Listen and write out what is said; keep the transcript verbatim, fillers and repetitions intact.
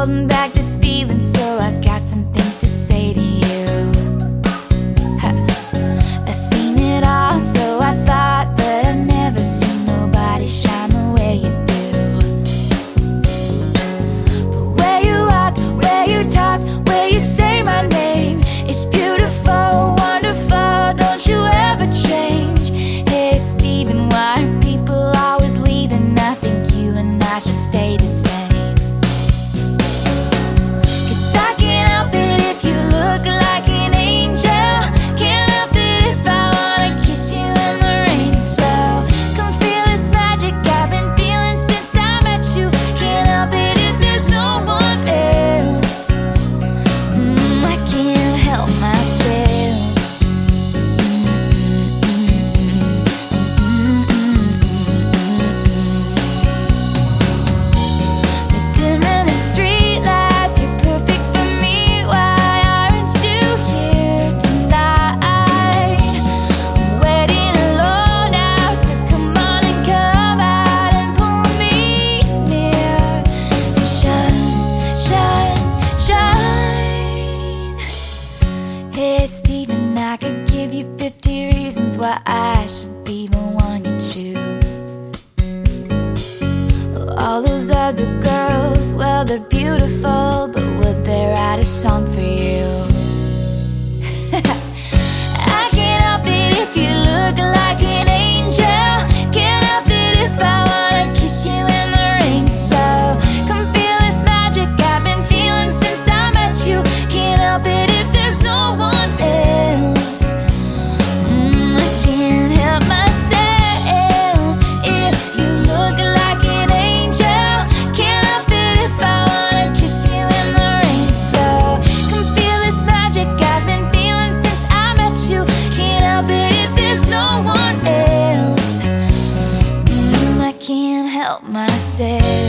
holding back this feeling, so I got some things to say to you. Ha. I've seen it all, so I thought, but I've never seen nobody shine the way you do. The way you walk, way you talk, way you say my name, it's beautiful, wonderful, don't you ever change. Hey Stephen, why are people always leaving? I think you and I should stay the same. Hey Stephen, I could give you fifty reasons why I should be the one you choose. All those other girls, well, they're beautiful, but would they write a song for you? I can't help it if you look like an angel. Can't help it if I wanna kiss you in the rain. So come feel this magic I've been feeling since I met you. Can't help it if there's no one else. Mm, I can't help myself if you look like an angel. Can't help it if I wanna kiss you in the rain. So come feel this magic I've been feeling since I met you. Can't help it if there's no one else. Mm, I can't help myself.